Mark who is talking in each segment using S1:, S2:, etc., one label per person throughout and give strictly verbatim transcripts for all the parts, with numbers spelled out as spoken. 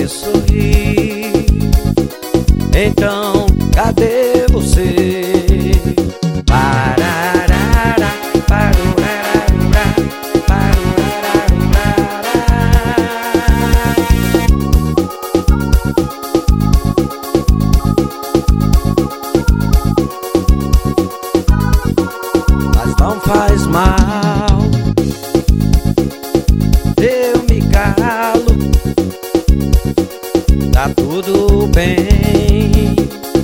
S1: fazer sorrir. Então, cadê você? Pararara, parurararura, parurararura. Mas não faz mal, eu me calo, tá tudo bem,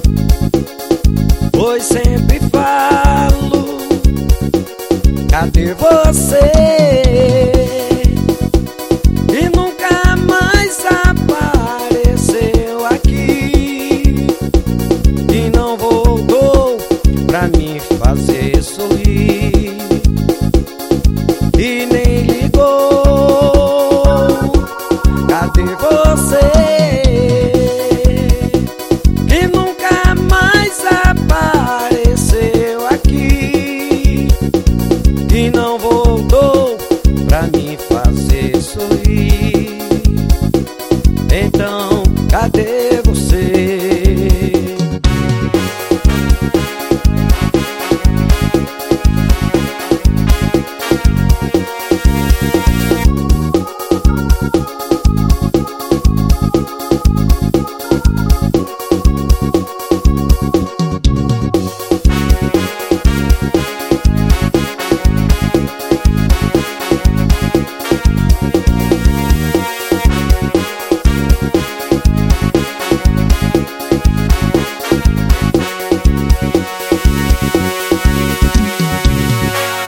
S1: pois sempre falo, cadê você? E nunca mais apareceu aqui, e não voltou pra me fazer sorrir.